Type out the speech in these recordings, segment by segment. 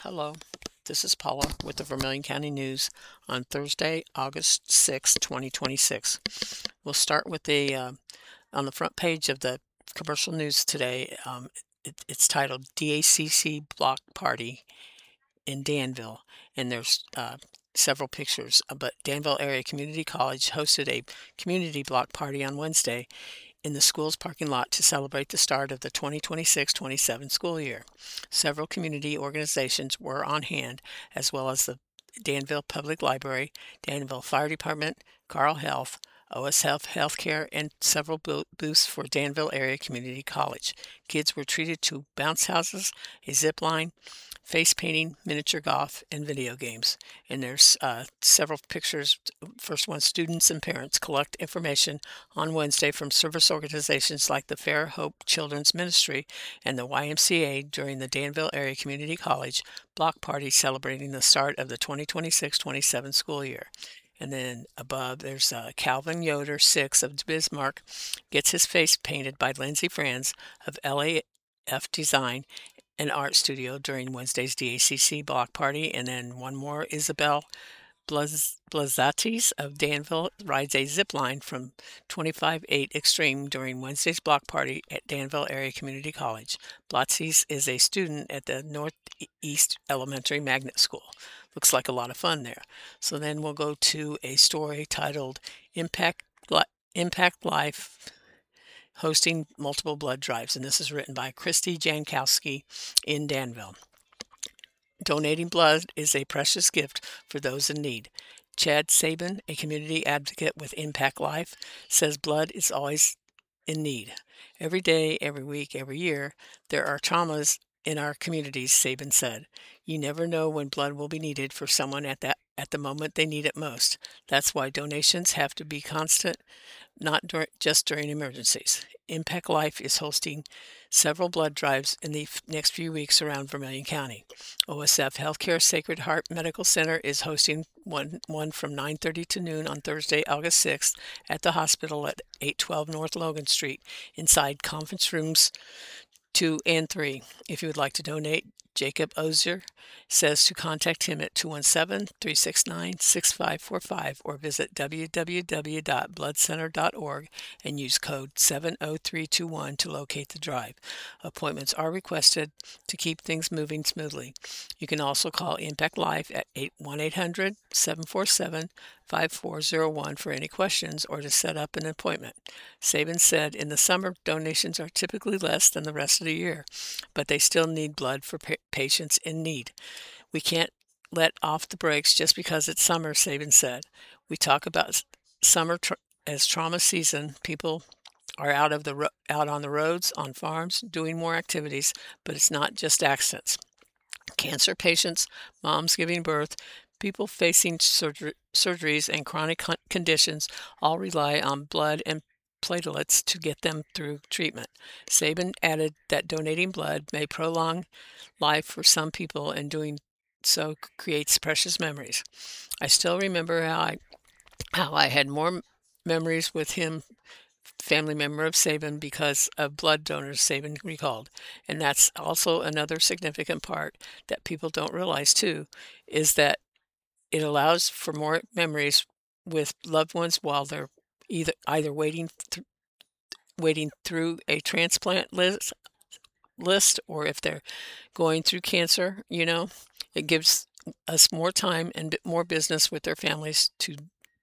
Hello, this is Paula with the Vermilion County News on Thursday, August 6, 2026. We'll start with on the front page of the commercial news today. It's titled DACC Block Party in Danville, and there's several pictures. But Danville Area Community College hosted a community block party on Wednesday in the school's parking lot to celebrate the start of the 2026-27 school year. Several community organizations were on hand, as well as the Danville Public Library, Danville Fire Department, Carle Health, OSF Healthcare, and several booths for Danville Area Community College. Kids were treated to bounce houses, a zip line, face painting, miniature golf, and video games. And there's several pictures. First one, students and parents collect information on Wednesday from service organizations like the Fair Hope Children's Ministry and the YMCA during the Danville Area Community College block party celebrating the start of the 2026-27 school year. And then above, there's Calvin Yoder, 6 of Bismarck, gets his face painted by Lindsay Franz of LAF Design and Art Studio during Wednesday's DACC block party. And then one more, Isabel Blazatis of Danville rides a zip line from 25-8 Extreme during Wednesday's block party at Danville Area Community College. Blazatis is a student at the Northeast Elementary Magnet School. Looks like a lot of fun there. So then we'll go to a story titled Impact Life hosting multiple blood drives, and this is written by Christy Jankowski in Danville. Donating blood is a precious gift for those in need. Chad Sabin, a community advocate with Impact Life, says blood is always in need. Every day, every week, every year, there are traumas in our communities, Sabin said. You never know when blood will be needed for someone at the moment they need it most. That's why donations have to be constant, not just during emergencies. Impact Life is hosting several blood drives in the next few weeks around Vermilion County. OSF Healthcare Sacred Heart Medical Center is hosting one from 9:30 to noon on Thursday, August 6th at the hospital at 812 North Logan Street inside conference rooms 2 and 3. If you would like to donate, Jacob Ozier says to contact him at 217-369-6545 or visit www.bloodcenter.org and use code 70321 to locate the drive. Appointments are requested to keep things moving smoothly. You can also call Impact Life at 1-800-747-5401 for any questions or to set up an appointment. Sabin said in the summer, donations are typically less than the rest of the year, but they still need blood for patients in need. We can't let off the brakes just because it's summer, Sabin said. We talk about summer as trauma season. People are out on the roads, on farms, doing more activities, but it's not just accidents. Cancer patients, moms giving birth, people facing surgeries and chronic conditions all rely on blood and platelets to get them through treatment. Sabin added that donating blood may prolong life for some people, and doing so creates precious memories. I still remember how I had more memories with him, family member of Sabin, because of blood donors, Sabin recalled. And that's also another significant part that people don't realize too, is that it allows for more memories with loved ones while they're either waiting through a transplant list, or if they're going through cancer. It gives us more time and more business with their families to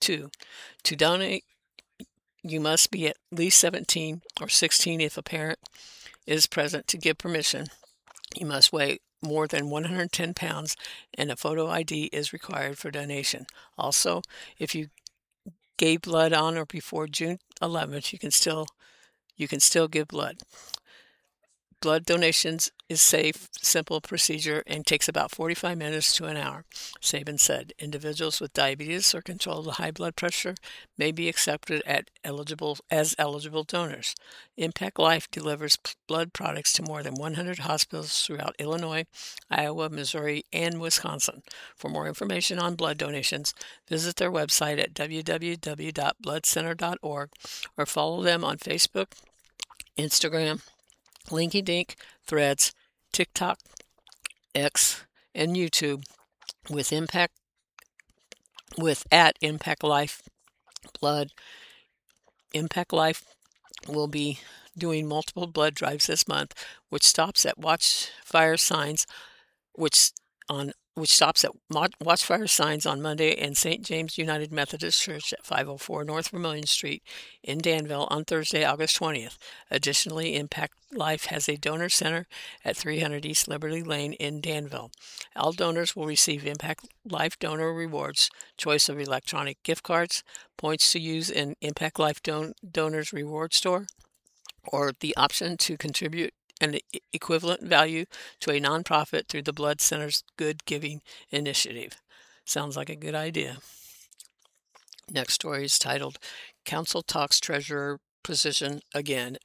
donate. You must be at least 17 or 16 if a parent is present to give permission. You must weigh more than 110 pounds, and a photo ID is required for donation. Also, if you gave blood on or before June 11th, you can still give blood. Blood donations is safe, simple procedure and takes about 45 minutes to an hour, Sabin said. Individuals with diabetes or controlled high blood pressure may be accepted as eligible donors. Impact Life delivers blood products to more than 100 hospitals throughout Illinois, Iowa, Missouri, and Wisconsin. For more information on blood donations, visit their website at www.bloodcenter.org or follow them on Facebook, Instagram, LinkedIn, Threads, TikTok, X, and YouTube with Impact Life Blood. Impact Life will be doing multiple blood drives this month, which stops at Watchfire Signs, which stops at Watchfire Signs on Monday and St. James United Methodist Church at 504 North Vermilion Street in Danville on Thursday, August 20th. Additionally, Impact Life has a donor center at 300 East Liberty Lane in Danville. All donors will receive Impact Life donor rewards, choice of electronic gift cards, points to use in Impact Life Donors Reward Store, or the option to contribute an equivalent value to a nonprofit through the Blood Center's Good Giving Initiative. Sounds like a good idea. Next story is titled Council Talks Treasurer Position Again,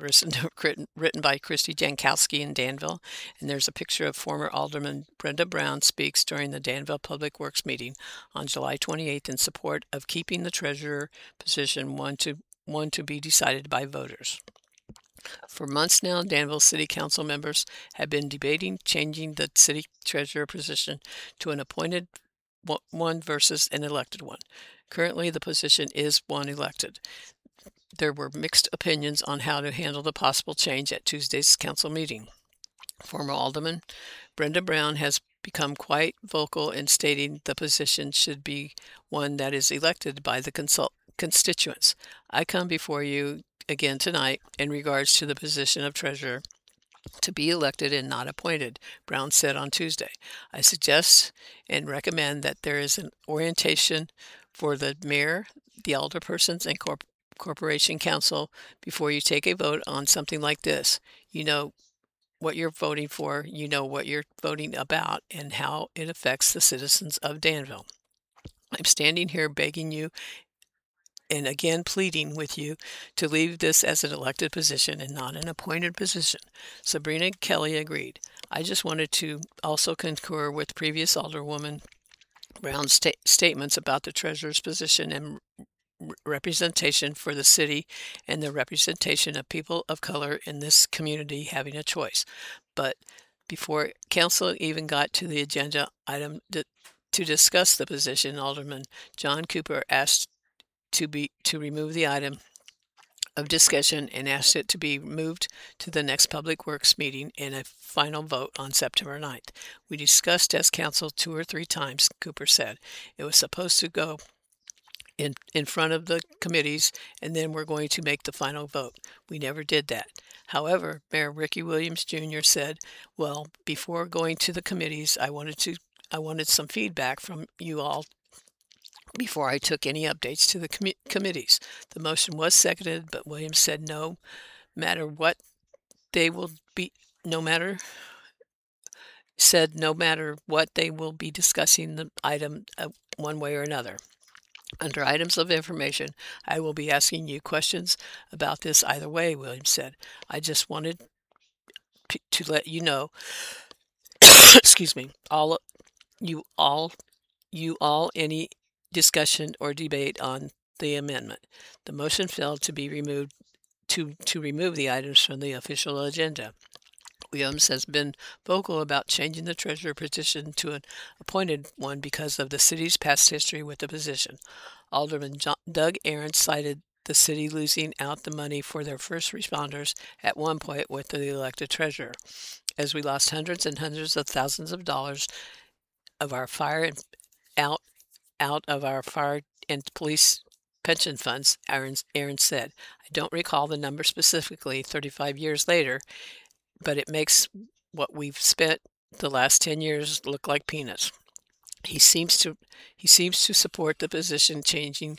written by Christy Jankowski in Danville, and there's a picture of former Alderman Brenda Brown speaks during the Danville Public Works meeting on July 28th in support of keeping the treasurer position, one to be decided by voters. For months now, Danville City Council members have been debating changing the city treasurer position to an appointed one versus an elected one. Currently, the position is one elected. There were mixed opinions on how to handle the possible change at Tuesday's council meeting. Former Alderman Brenda Brown has become quite vocal in stating the position should be one that is elected by the constituents. I come before you again tonight in regards to the position of treasurer to be elected and not appointed, Brown said on Tuesday. I suggest and recommend that there is an orientation for the mayor, the alderpersons, and corporation council before you take a vote on something like this. You know what you're voting for, you know what you're voting about, and how it affects the citizens of Danville. I'm standing here begging you and again pleading with you to leave this as an elected position and not an appointed position. Sabrina Kelly agreed. I just wanted to also concur with previous Alderwoman Brown's statements about the treasurer's position and representation for the city and the representation of people of color in this community having a choice. But before council even got to the agenda item to discuss the position, Alderman John Cooper asked to remove the item of discussion and asked it to be moved to the next Public Works meeting in a final vote on September 9th. We discussed as council 2 or 3 times, Cooper said. It was supposed to go in front of the committees, and then we're going to make the final vote. We never did that. However, Mayor Ricky Williams Jr. said, well, before going to the committees, I wanted some feedback from you all before I took any updates to the committees. The motion was seconded, but Williams said no matter what they will be discussing the item one way or another. Under items of information, I will be asking you questions about this either way, Williams said. I just wanted to let you know, excuse me, any discussion or debate on the amendment. The motion failed to be removed to remove the items from the official agenda. Williams has been vocal about changing the treasurer position to an appointed one because of the city's past history with the position. Alderman Doug Aaron cited the city losing out the money for their first responders at one point with the elected treasurer. As we lost hundreds and hundreds of thousands of dollars of our fire out of our fire and police pension funds, Aaron said. I don't recall the number specifically 35 years later, but it makes what we've spent the last 10 years look like peanuts. He seems to support the position changing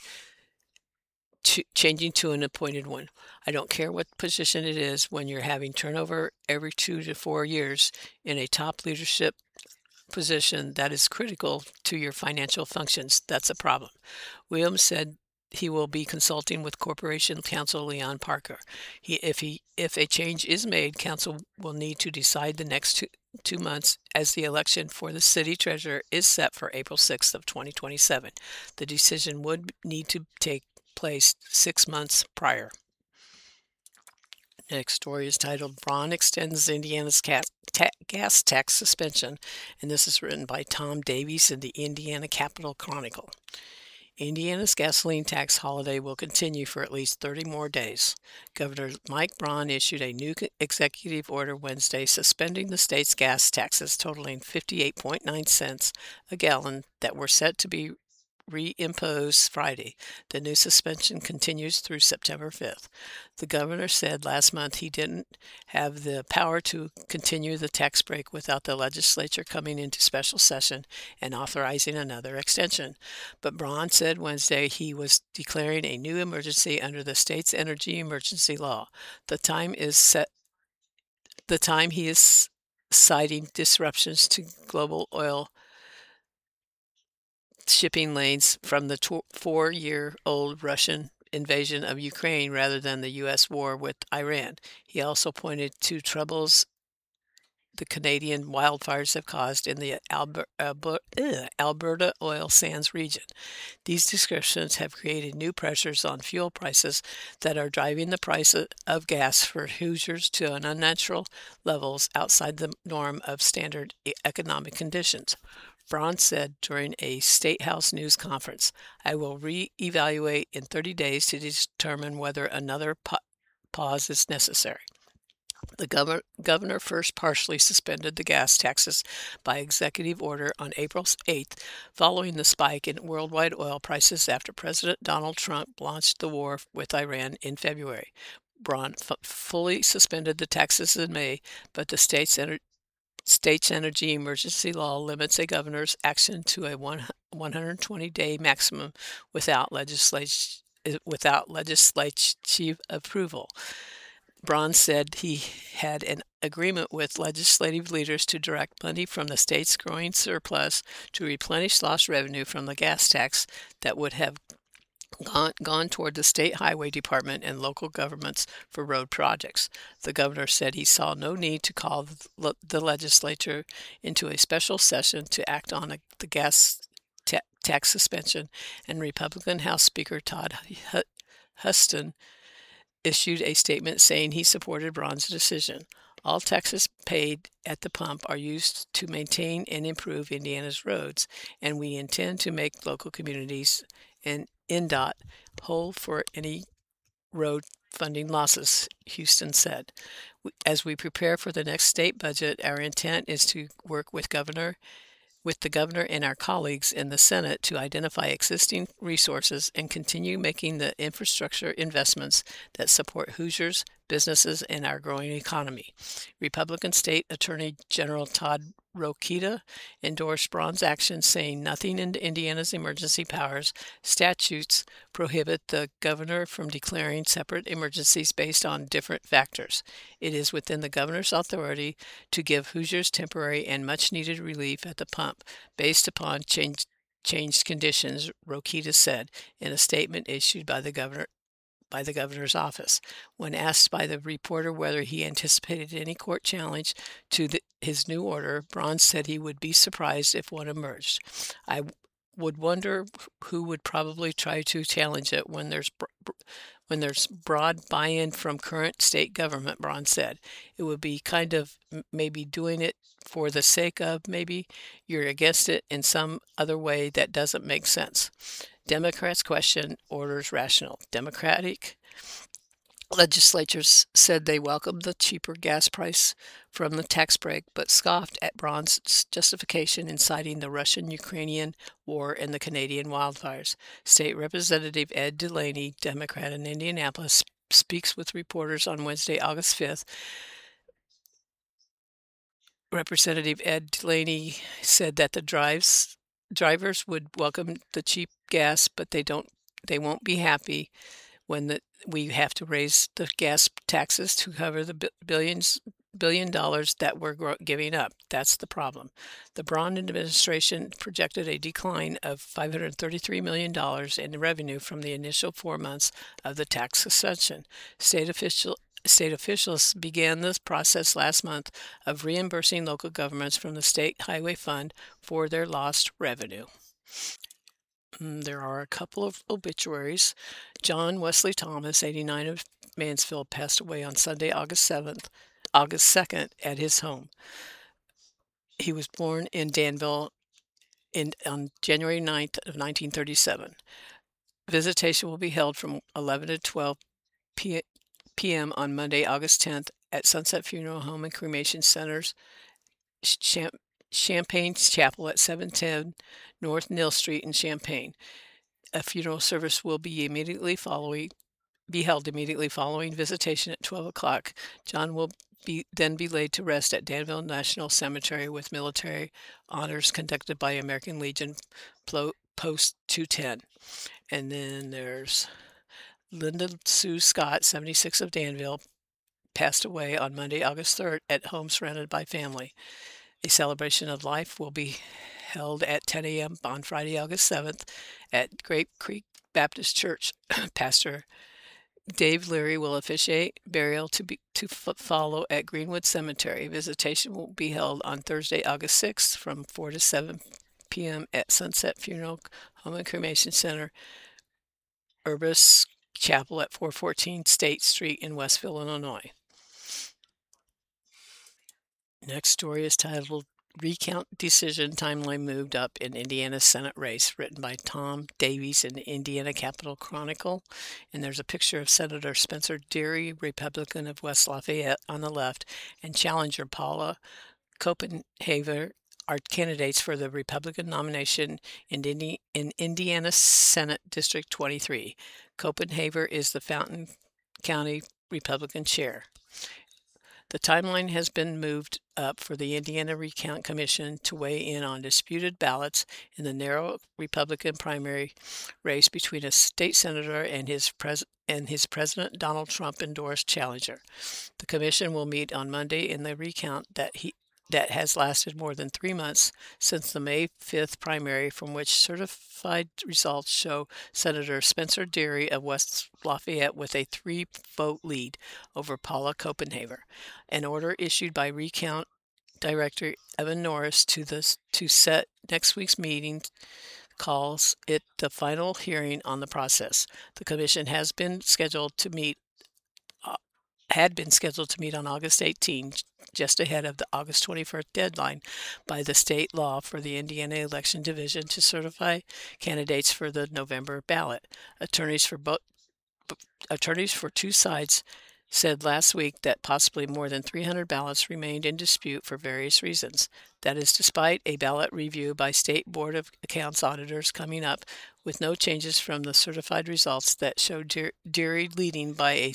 to an appointed one. I don't care what position it is when you're having turnover every 2 to 4 years in a top leadership position that is critical to your financial functions. That's a problem. Williams said he will be consulting with Corporation Counsel Leon Parker. If a change is made, council will need to decide the next two months, as the election for the city treasurer is set for April 6th of 2027. The decision would need to take place 6 months prior. Next story is titled Braun Extends Indiana's Gas Tax Suspension, and this is written by Tom Davies in the Indiana Capital Chronicle. Indiana's gasoline tax holiday will continue for at least 30 more days. Governor Mike Braun issued a new executive order Wednesday suspending the state's gas taxes totaling 58.9 cents a gallon that were set to be reimposed Friday. The new suspension continues through September 5th. The governor said last month he didn't have the power to continue the tax break without the legislature coming into special session and authorizing another extension. But Braun said Wednesday he was declaring a new emergency under the state's energy emergency law. The time he is citing disruptions to global oil shipping lanes from the 4-year-old Russian invasion of Ukraine rather than the U.S. war with Iran. He also pointed to troubles the Canadian wildfires have caused in the Alberta oil sands region. These descriptions have created new pressures on fuel prices that are driving the price of gas for Hoosiers to an unnatural levels outside the norm of standard economic conditions. Braun said during a State House news conference, "I will re-evaluate in 30 days to determine whether another pause is necessary." The governor first partially suspended the gas taxes by executive order on April 8th, following the spike in worldwide oil prices after President Donald Trump launched the war with Iran in February. Braun fully suspended the taxes in May, but the state's energy emergency law limits a governor's action to a 120-day maximum without legislative approval. Braun said he had an agreement with legislative leaders to direct money from the state's growing surplus to replenish lost revenue from the gas tax that would have gone toward the state highway department and local governments for road projects. The governor said he saw no need to call the legislature into a special session to act on the gas tax suspension, and Republican House Speaker Todd Huston issued a statement saying he supported Braun's decision. All taxes paid at the pump are used to maintain and improve Indiana's roads, and we intend to make local communities and INDOT whole for any road funding losses, Houston said. As we prepare for the next state budget, our intent is to work with the governor and our colleagues in the Senate to identify existing resources and continue making the infrastructure investments that support Hoosiers, businesses, and our growing economy. Republican State Attorney General Todd Rokita endorsed Braun's action, saying nothing in Indiana's emergency powers statutes prohibit the governor from declaring separate emergencies based on different factors. It is within the governor's authority to give Hoosiers temporary and much-needed relief at the pump based upon changed conditions, Rokita said in a statement issued by the governor's office. When asked by the reporter whether he anticipated any court challenge to his new order, Braun said he would be surprised if one emerged. "I would wonder who would probably try to challenge it when there's broad buy-in from current state government," Braun said. "It would be kind of maybe doing it for the sake of maybe you're against it in some other way that doesn't make sense." Democrats question orders rational. Democratic legislatures said they welcomed the cheaper gas price from the tax break, but scoffed at Braun's justification in citing the Russian-Ukrainian war and the Canadian wildfires. State Representative Ed Delaney, Democrat in Indianapolis, speaks with reporters on Wednesday, August 5th. Representative Ed Delaney said that the drivers would welcome the cheap gas, but they won't be happy when we have to raise the gas taxes to cover the billion dollars that we're giving up. That's the problem. The Braun administration projected a decline of $533 million in revenue from the initial 4 months of the tax suspension. State officials began this process last month of reimbursing local governments from the State Highway Fund for their lost revenue. There are a couple of obituaries. John Wesley Thomas, 89, of Mansfield, passed away on Sunday, August 2nd, at his home. He was born in Danville on January 9th of 1937. Visitation will be held from 11 to 12 p.m. on Monday, August 10th at Sunset Funeral Home and Cremation Center's Champaign Chapel at 710 North Neal Street in Champaign. A funeral service will be held immediately following visitation at 12 o'clock. John will then be laid to rest at Danville National Cemetery with military honors conducted by American Legion Post 210. And then there's Linda Sue Scott, 76, of Danville, passed away on Monday, August 3rd, at home surrounded by family. A celebration of life will be held at 10 a.m. on Friday, August 7th at Grape Creek Baptist Church. Pastor Dave Leary will officiate. Burial to follow at Greenwood Cemetery. Visitation will be held on Thursday, August 6th from 4 to 7 p.m. at Sunset Funeral Home and Cremation Center, Urbis Chapel at 414 State Street in Westville, Illinois. Next story is titled Recount Decision Timeline Moved Up in Indiana Senate Race, written by Tom Davies in the Indiana Capitol Chronicle. And there's a picture of Senator Spencer Deary, Republican of West Lafayette, on the left, and challenger Paula Copenhaver are candidates for the Republican nomination in Indiana Senate District 23. Copenhaver is the Fountain County Republican chair. The timeline has been moved up for the Indiana Recount Commission to weigh in on disputed ballots in the narrow Republican primary race between a state senator and his President Donald Trump endorsed challenger. The commission will meet on Monday in the recount that has lasted more than 3 months since the May 5th primary, from which certified results show Senator Spencer Deary of West Lafayette with a 3-vote lead over Paula Copenhaver. An order issued by Recount Director Evan Norris to set next week's meeting calls it the final hearing on the process. The commission had been scheduled to meet on August 18, just ahead of the August 21st deadline by the state law for the Indiana Election Division to certify candidates for the November ballot. Attorneys for two sides said last week that possibly more than 300 ballots remained in dispute for various reasons. That is despite a ballot review by State Board of Accounts auditors coming up with no changes from the certified results that showed Deary leading by a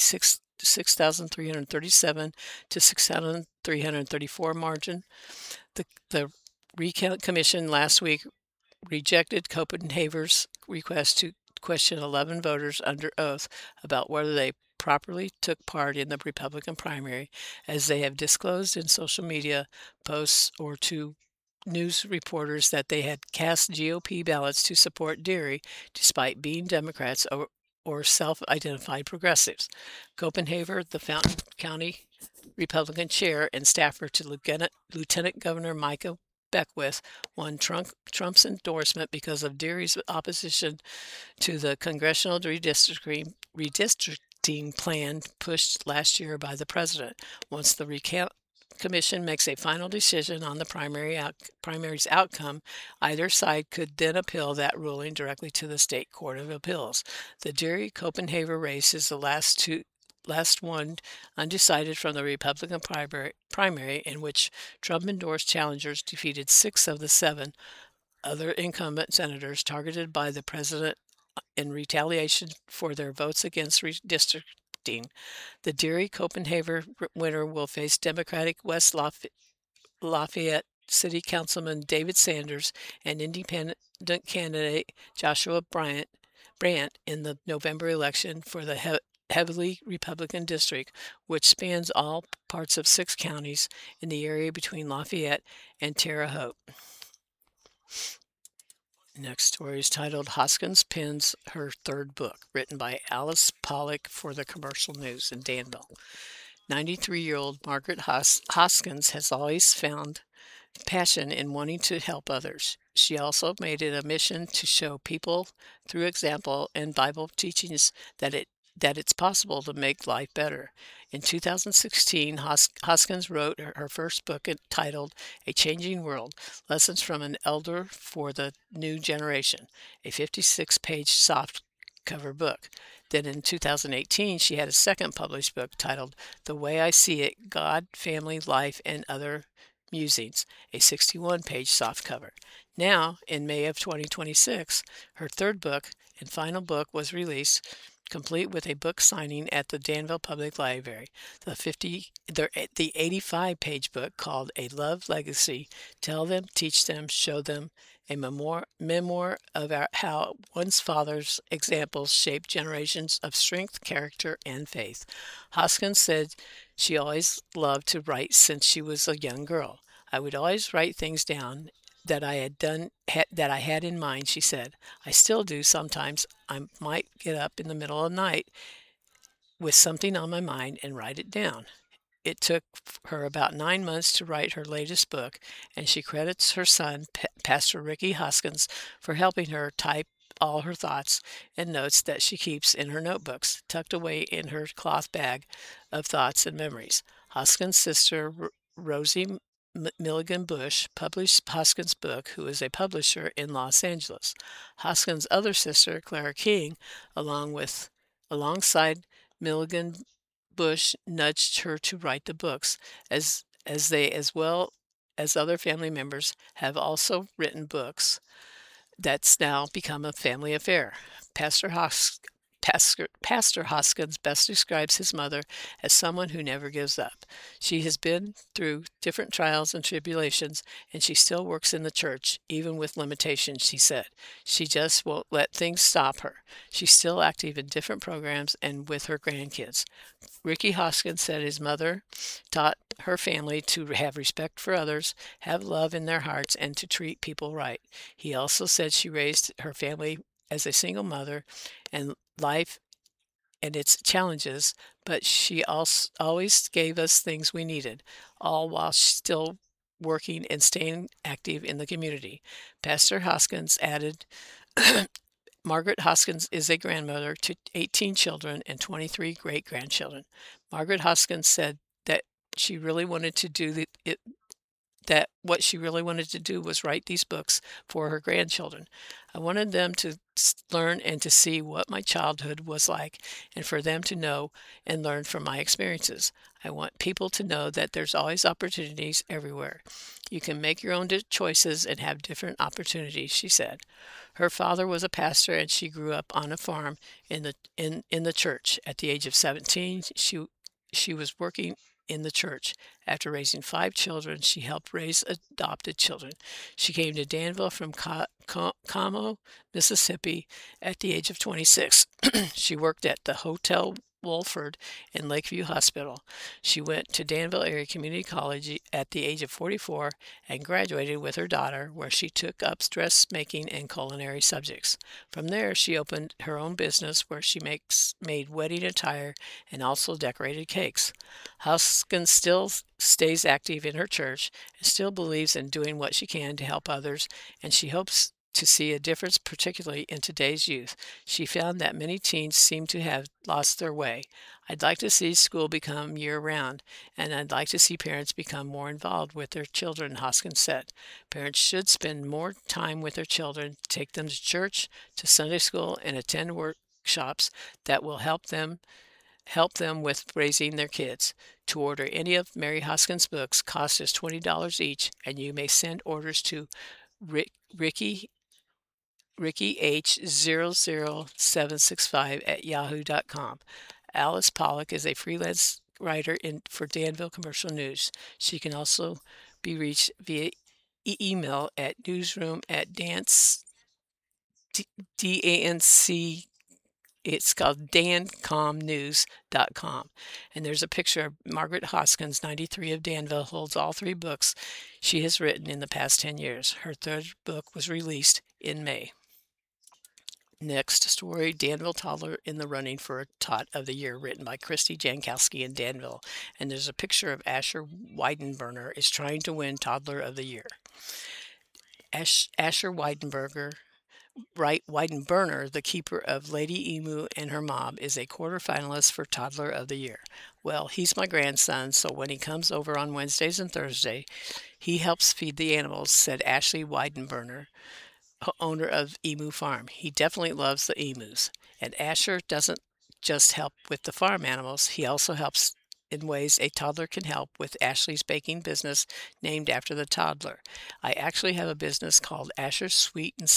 6,337 to 6,334 margin. The Recount Commission last week rejected Copenhaver's request to question 11 voters under oath about whether they properly took part in the Republican primary, as they have disclosed in social media posts or to news reporters that they had cast GOP ballots to support Deary despite being Democrats or self-identified progressives. Copenhaver, the Fountain County Republican chair and staffer to Lieutenant Governor Micah Beckwith, won Trump's endorsement because of Deary's opposition to the congressional redistricting plan pushed last year by the president. Once the Recount Commission makes a final decision on the primary's outcome, either side could then appeal that ruling directly to the State Court of Appeals. The Deary-Copenhaver race is the last one undecided from the Republican primary, in which Trump-endorsed challengers defeated 6 of the 7 other incumbent senators targeted by the president in retaliation for their votes against redistricting. The Deary-Copenhaver winner will face Democratic West Lafayette City Councilman David Sanders and independent candidate Joshua Brandt in the November election for the heavily Republican district, which spans all parts of 6 counties in the area between Lafayette and Terre Haute. Next story is titled Hoskins Pens Her Third Book, written by Alice Pollock for the Commercial News in Danville. 93-year-old Margaret Hoskins has always found passion in wanting to help others. She also made it a mission to show people through example and Bible teachings that it's possible to make life better. In 2016, Hoskins wrote her first book entitled A Changing World: Lessons from an Elder for the New Generation, a 56-page soft cover book. Then in 2018, she had a second published book titled The Way I See It: God, Family, Life, and Other Musings, a 61-page softcover. Now, in May of 2026, her third book and final book was released, complete with a book signing at the Danville Public Library. The 85-page book called A Love Legacy: Tell Them, Teach Them, Show Them, a memoir of how one's father's examples shaped generations of strength, character, and faith. Hoskins said she always loved to write since she was a young girl. I would always write things down that I had in mind, she said. I still do sometimes. I might get up in the middle of the night with something on my mind and write it down. It took her about 9 months to write her latest book, and she credits her son, Pastor Ricky Hoskins, for helping her type all her thoughts and notes that she keeps in her notebooks, tucked away in her cloth bag of thoughts and memories. Hoskins' sister, Rosie Milligan Bush, published Hoskins' book, who is a publisher in Los Angeles. Hoskins' other sister, Clara King, alongside Milligan Bush, nudged her to write the books, as they, as well as other family members, have also written books that's now become a family affair. Pastor Hoskins best describes his mother as someone who never gives up. She has been through different trials and tribulations, and she still works in the church, even with limitations, she said. She just won't let things stop her. She's still active in different programs and with her grandkids. Ricky Hoskins said his mother taught her family to have respect for others, have love in their hearts, and to treat people right. He also said she raised her family as a single mother and life and its challenges, but she also always gave us things we needed, all while still working and staying active in the community. Pastor Hoskins added, Margaret Hoskins is a grandmother to 18 children and 23 great-grandchildren. Margaret Hoskins said that she really wanted to do that what she really wanted to do was write these books for her grandchildren. I wanted them to learn and to see what my childhood was like, and for them to know and learn from my experiences. I want people to know that there's always opportunities everywhere. You can make your own choices and have different opportunities, she said. Her father was a pastor, and she grew up on a farm in the church. At the age of 17, she was working in the church. After raising 5 children, she helped raise adopted children. She came to Danville from Como, Mississippi at the age of 26. She worked at the Hotel Wolford in Lakeview Hospital. She went to Danville Area Community College at the age of 44 and graduated with her daughter, where she took up dressmaking and culinary subjects. From there, she opened her own business where she made wedding attire and also decorated cakes. Hoskins still stays active in her church and still believes in doing what she can to help others, and she hopes to see a difference, particularly in today's youth. She found that many teens seem to have lost their way. I'd like to see school become year-round, and I'd like to see parents become more involved with their children, Hoskins said. Parents should spend more time with their children, take them to church, to Sunday school, and attend workshops that will help them with raising their kids. To order any of Mary Hoskins' books, cost is $20 each, and you may send orders to Ricky H00765 Alice Pollock is a freelance writer for Danville Commercial News. She can also be reached via email at newsroom@dance, D-A-N-C, it's called dancomnews.com. And there's a picture of Margaret Hoskins, 93, of Danville, holds all 3 books she has written in the past 10 years. Her third book was released in May. Next story, Danville Toddler in the Running for a Tot of the Year, written by Christy Jankowski in Danville. And there's a picture of Asher Weidenberner is trying to win Toddler of the Year. Asher Weidenberger, Weidenberner, the keeper of Lady Emu and her mob, is a quarterfinalist for Toddler of the Year. Well, he's my grandson, so when he comes over on Wednesdays and Thursdays, he helps feed the animals, said Ashley Weidenberner, owner of Emu Farm. He definitely loves the emus. And Asher doesn't just help with the farm animals, he also helps in ways a toddler can help with Ashley's baking business named after the toddler. I actually have a business called Asher's Sweet and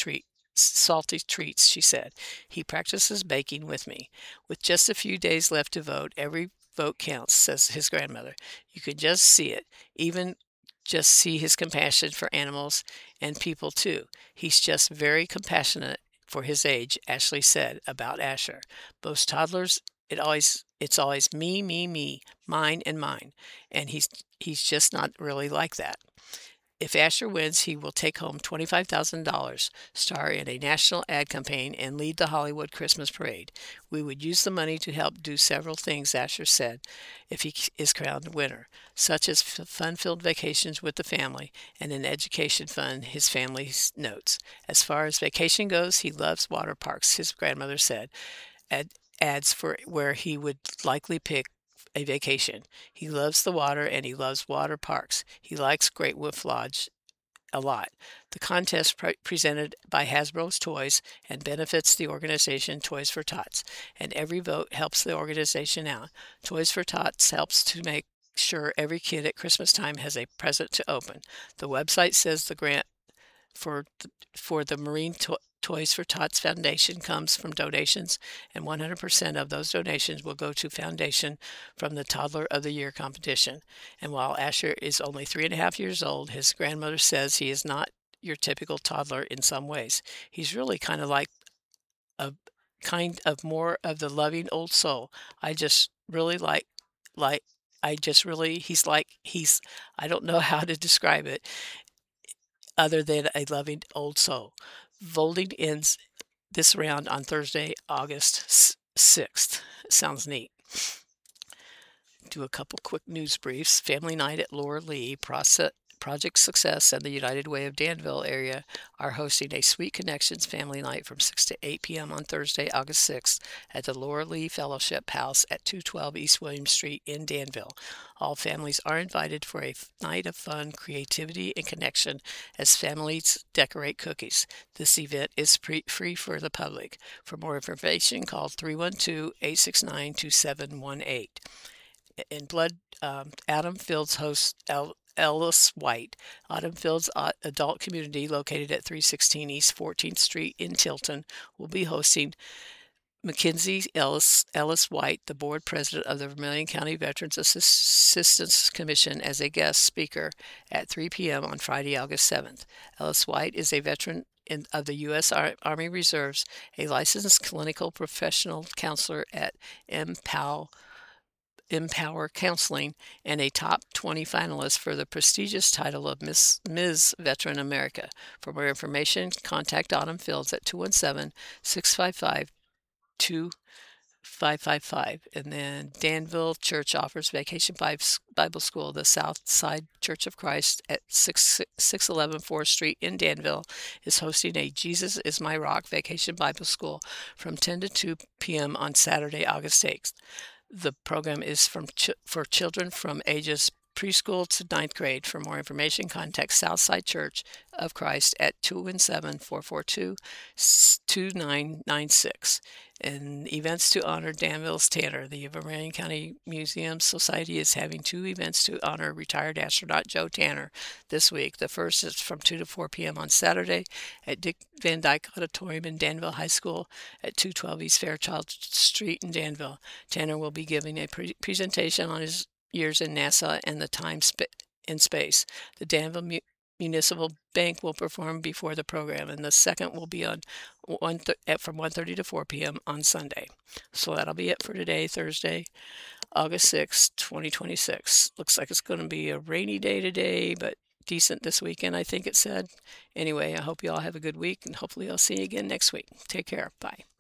Salty Treats, she said. He practices baking with me. With just a few days left to vote, every vote counts, says his grandmother. You can just see it, even just see his compassion for animals and people too. He's just very compassionate for his age, Ashley said about Asher. Most toddlers, it's always me, me, me, mine and mine, and he's just not really like that. If Asher wins, he will take home $25,000, star in a national ad campaign, and lead the Hollywood Christmas parade. We would use the money to help do several things, Asher said, if he is crowned winner, such as fun-filled vacations with the family and an education fund, his family notes. As far as vacation goes, he loves water parks, his grandmother said. Adds for where he would likely pick a vacation. He loves the water and he loves water parks. He likes Great Wolf Lodge a lot. The contest presented by Hasbro's Toys and benefits the organization Toys for Tots, and every vote helps the organization out. Toys for Tots helps to make sure every kid at Christmas time has a present to open. The website says the grant for the Marine Toys for Tots Foundation comes from donations, and 100% of those donations will go to foundation from the Toddler of the Year competition. And while Asher is only 3.5 years old, his grandmother says he is not your typical toddler in some ways. He's really kind of like a kind of more of the loving old soul. I just really he's I don't know how to describe it other than a loving old soul. Voting ends this round on Thursday, August 6th. Sounds neat. Do a couple quick news briefs. Family Night at Laura Lee, Project Success, and the United Way of Danville area are hosting a Sweet Connections Family Night from 6 to 8 p.m. on Thursday, August 6th at the Laura Lee Fellowship House at 212 East William Street in Danville. All families are invited for a night of fun, creativity, and connection as families decorate cookies. This event is free for the public. For more information, call 312-869-2718. In Blood, Adam Fields hosts Ellis White. Autumn Fields Adult Community, located at 316 East 14th Street in Tilton, will be hosting Mackenzie Ellis White, the board president of the Vermilion County Veterans Assistance Commission, as a guest speaker at 3 p.m. on Friday, August 7th. Ellis White is a veteran of the U.S. Army Reserves, a licensed clinical professional counselor at Empower Counseling, and a top 20 finalist for the prestigious title of Ms. Veteran America. For more information, contact Autumn Fields at 217-655-2555. And then Danville Church offers Vacation Bible School. The Southside Church of Christ at 611 4th Street in Danville is hosting a Jesus is My Rock Vacation Bible School from 10 to 2 p.m. on Saturday, August 8th. The program is for children from ages preschool to 9th grade. For more information, contact Southside Church of Christ at 217-442-2996. And events to honor Danville's Tanner. The Vermilion County Museum Society is having 2 events to honor retired astronaut Joe Tanner this week. The first is from 2 to 4 p.m. on Saturday at Dick Van Dyke Auditorium in Danville High School at 212 East Fairchild Street in Danville. Tanner will be giving a presentation on his years in NASA and the time in space. The Danville Municipal Bank will perform before the program, and the second will be on from 1:30 to 4 p.m. on Sunday. So that'll be it for today, Thursday, August 6th, 2026. Looks like it's going to be a rainy day today, but decent this weekend, I think it said. Anyway, I hope you all have a good week, and hopefully I'll see you again next week. Take care. Bye.